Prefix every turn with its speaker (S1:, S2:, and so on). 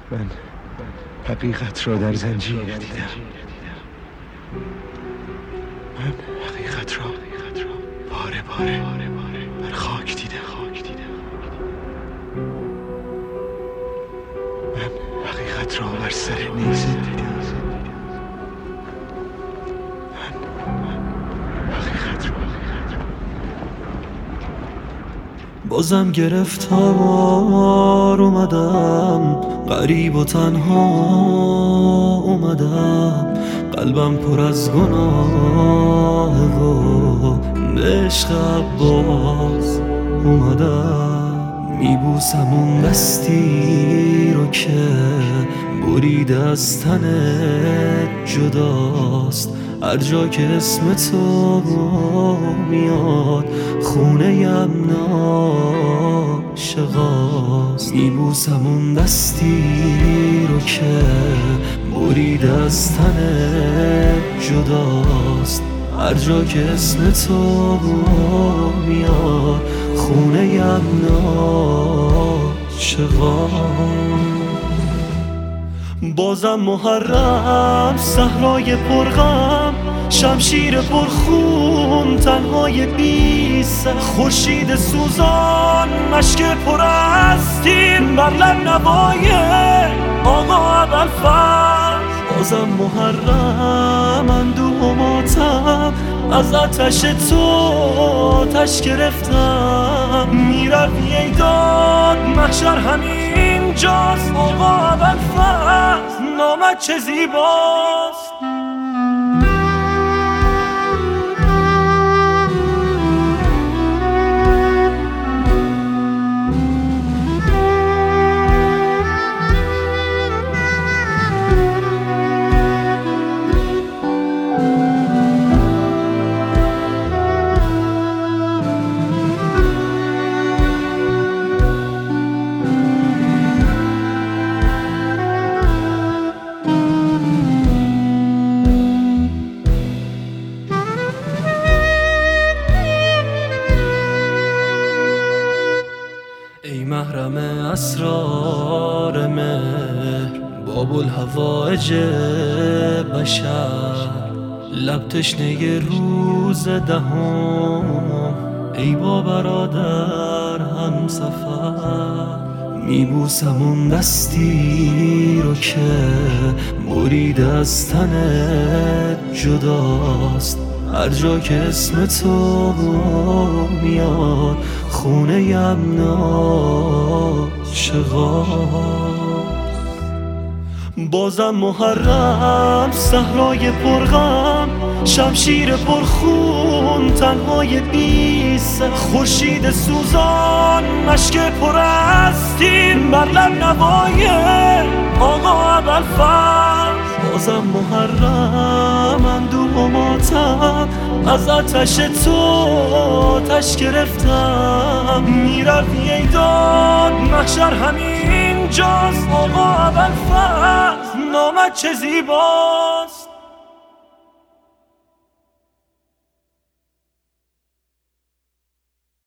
S1: من حقیقت را در زنجیر دیدم. من حقیقت را باره بر خاک دیدم. من حقیقت را بر سر نیزه دیدم.
S2: بازم گرفتار اومدم، غریب و تنها اومدم، قلبم پر از گناه و به عشق عباس اومدم. میبوسم اون دستی رو که بریده از تنت جداست، هر جا که اسم تو میاد خونه یم ناشقاست. میبوسم اون دستی رو که بریده از تنت جداست، هر جا که اسم تو میاد خونه یم ناشقاست. بازم محرم، صحرای پرغم، شمشیر پرخون، تنهای بی سر، خورشید سوزان، مشک پر از تیر، بر لب نوای آقا ابوالفضل. بازم محرم، اندوه و ماتم، از آتش تو آتش گرفتم. میروی ای داد محشر همین جاست، آقا ابوالفضل نامت چه زیباست. ای محرم اسرار مهر، باب الحوائج بشر، لب تشنه روز دهم، ای با برادر هم سفر. میبوسم اون دستی رو که بریده از تنت جداست، هر جا که اسم تو میاد خونه یم ناشقاست. بازم محرم، صحرای پرغم، شمشیر پرخون، تنهای بی سر، خورشید سوزان، مشک پر از تیر، بر لب نوای آقا ابوالفضل. بازم محرم، اندوه و ماتم، از آتش تو آتش گرفتم. میروی ای داد محشر همین جاست، آقا ابوالفضل نامت چه زیباست.